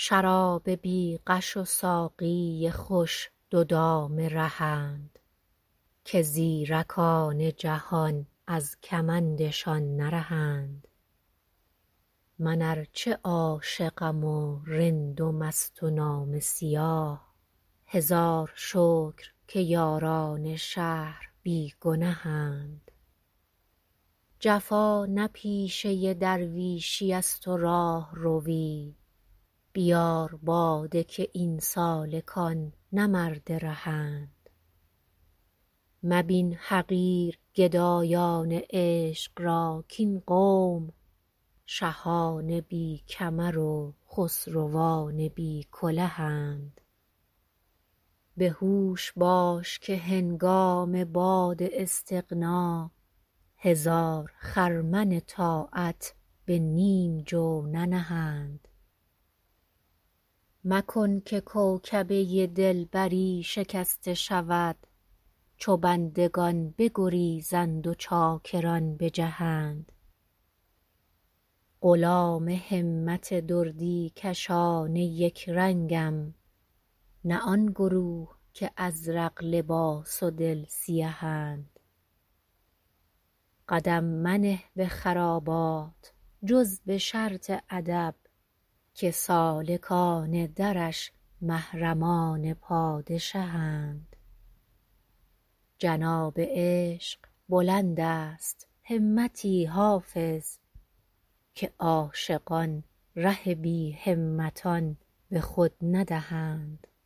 شراب بی غش و ساقی خوش دو دام رهند که زیرکان جهان از کمندشان نرهند. من ار چه عاشقم و رند و مست و نامه سیاه، هزار شکر که یاران شهر بی گنهند. جفا نه پیشه درویشی است و راهروی، بیار باده که این سالکان نه مرد رهند. مبین حقیر گدایان عشق را کاین قوم، شهان بی کمر و خسروان بی کلهند. به هوش باش که هنگام باد استغنا، هزار خرمن طاعت به نیم جو ننهند. مکن که کوکبه دلبری شکسته شود، چو بندگان بگریزند و چاکران بجهند. غلام همت دردی کشان یک رنگم، نه آن گروه که ازرق لباس و دل سیهند. قدم منه به خرابات جز به شرط ادب، که سالکان درش محرمان پادشهند. جناب عشق بلند است همتی حافظ، که عاشقان ره بی همتان به خود ندهند.